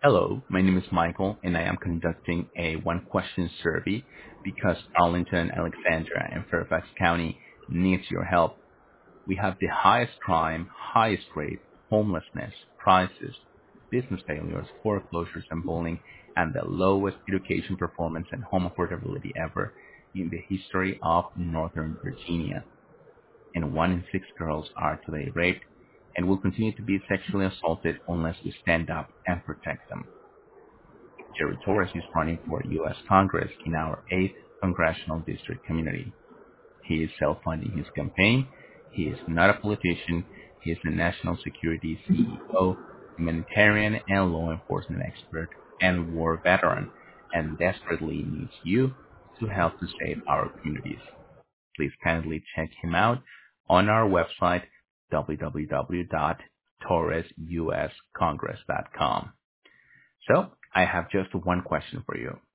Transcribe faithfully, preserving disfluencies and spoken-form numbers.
Hello, my name is Michael, and I am conducting a one-question survey because Arlington, Alexandria, and Fairfax County needs your help. We have the highest crime, highest rate, homelessness, prices, business failures, foreclosures, and bullying, and the lowest education performance and home affordability ever in the history of Northern Virginia. And one in six girls are today raped and will continue to be sexually assaulted unless we stand up and protect them. Jerry Torres is running for U S. Congress in our eighth congressional district community. He is self-funding his campaign. He is not a politician. He is a national security C E O, humanitarian and law enforcement expert, and war veteran, and desperately needs you to help to save our communities. Please kindly check him out on our website, w w w dot torres u s congress dot com. So I have just one question for you.